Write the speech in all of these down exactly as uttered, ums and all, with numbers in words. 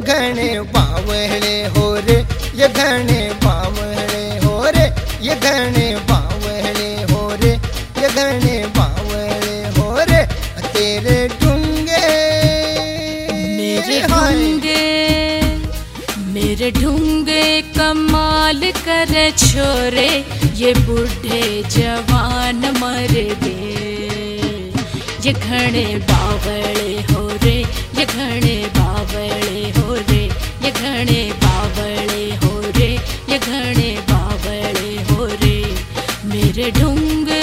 घने बावले हो रे, ये घने बावले हो रे, ये घने बावले हो रे, ये घने बावले हो रे, तेरे ढूंगे मेरे ढूंगे मेरे ढूंगे कमाल करे छोरे, ये बूढ़े जवान मर गए। ये घने बावले हो रे, ये घने बावले हो रे, ये घने बावले हो रे, ये घने बावले हो रे, मेरे ढूंगे।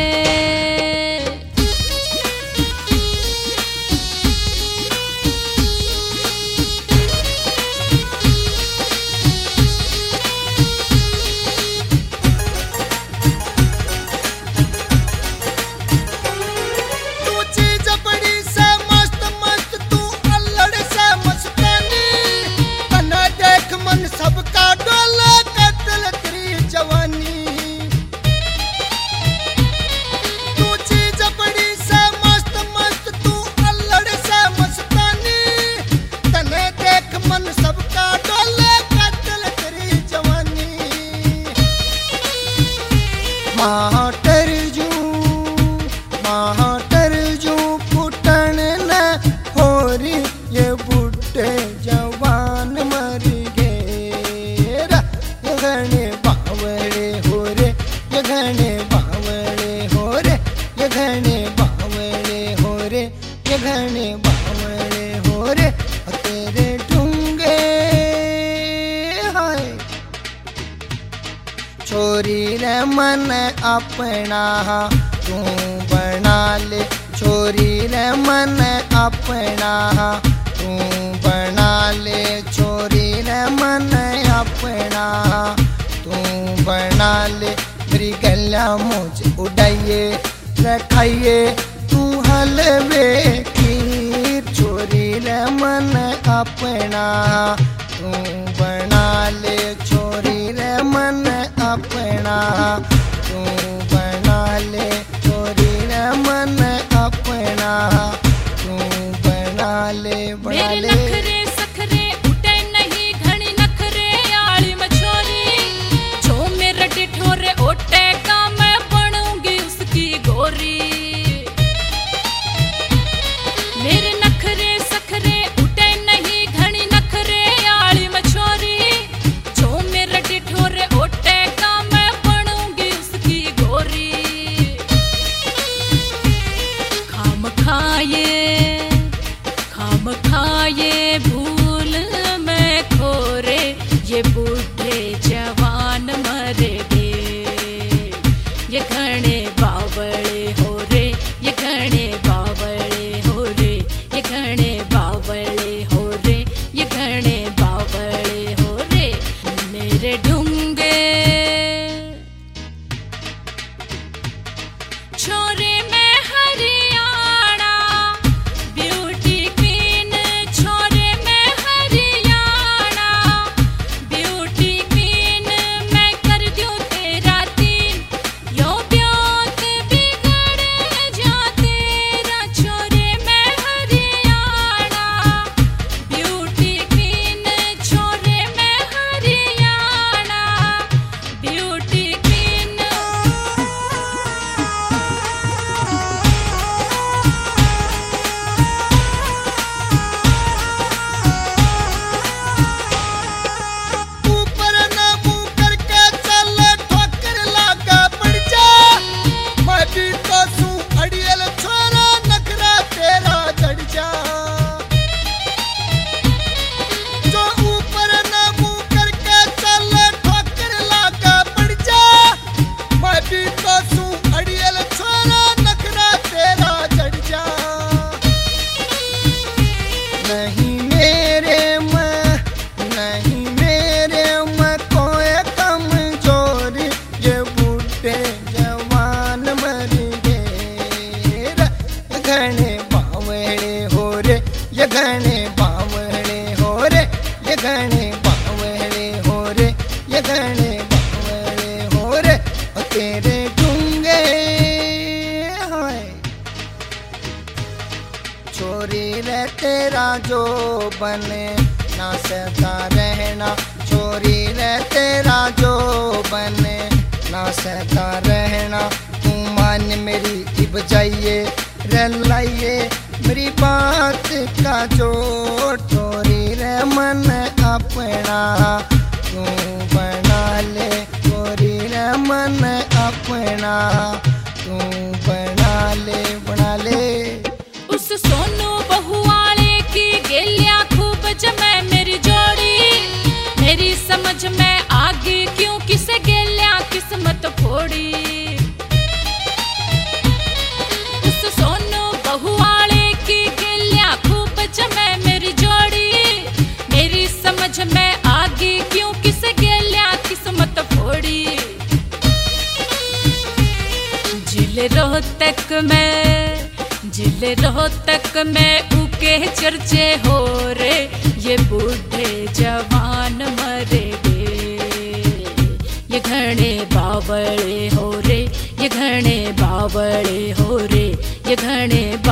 महाटर जू महाटर जू फुटन न हो री, ये बूढ़े जवान मर गए। ये घने बावले हो रे, ये घने बावले हो रे, ये घने बावले हो रे, ये घने बावले हो रे, तेरे ढूंगे हाय। छोरी रे मन अपना तू बना ले, छोरी रे मन अपना तू बना ले, छोरी रे मन अपना तू बना ले। मेरी गलियां मुझे उड़ाइए रखाइए तू हलवे खीर, छोरी रे मन अपना तू बना ले, छोरी रे मन अपना तू बना ले, छोरी रे मन अपना तू बना ले, बना ले। नखरे सखरे उठे नहीं घनी नखरे आली मछोरी, जो मेरा डिठोरे ओटे का मैं बनूंगी उसकी गोरी। मेरे नखरे सखरे उठे नहीं घनी नखरे आली मछोरी, जो मेरा डिठोरे ओटे का मैं बनूंगी उसकी गोरी। खाम खाए खाम खाए भूल में खोरे, ये बूढ़े जवान मर गए। ये घने बावले हो रे, ये घने बावले हो रे, ये घने बावले हो रे, ये घने बावले हो रे, मेरे ढूंगे। छोरे में हरियाणा ब्यूटी क्वीन, छोरे में हरियाणा ब्यूटी क्वीन, मैं कर दूं तेरा तीन, यो ब्योत बिगड़ जा तेरा। छोरे में हरियाणा ब्यूटी क्वीन, छोरे में हरियाणा ब्यूटी क्वीन। ऊपर न मुंह करके चल, ठोकर लागा पड़ जा, मैं भी तो सू अड़ियल छोरा, नखरा तेरा जड़ जा। जो ऊपर न मुंह करके चल, ठोकर लागा पड़ जा, मैं भी तो सू अड़ियल छोरा, नखरा तेरा जड़ जा। नहीं मेरे में नहीं मेरे में कोई कमजोरी, ये बूढ़े जवान मर गए। घने बावले हो रे, ये घने बावले हो रे, ये घने बावले हो रे, ये घने बावले हो रे, तेरे ढूंगे हाय। छोरी रे तेरा जो बने ना सहता रहना छोरी रे तेरा जो बने ना सहता रहना तू मान मेरी इब जाइए रे लाइए मेरी बात का जो छोरी रे मन अपना तू बना ले छोरी रे मन अपना तू बना ले बना ले। उस सोनू बहू वाले की गेलियां खूब जमे मेरी जोड़ी मेरी समझ में आगे क्यों किसे गेलियां किस्मत फोड़ी। उस सोनू बहू वाले की गेलियां खूब जमे मेरी जोड़ी मेरी समझ में आगे क्यों किसे गेलियां किस्मत फोड़ी। जिले रोहतक में जिले रोहतक में उके चर्चे हो रे ये बूढ़े जवान मरे गे ये घने बावळे हो रे ये घने बावळे हो रे ये घने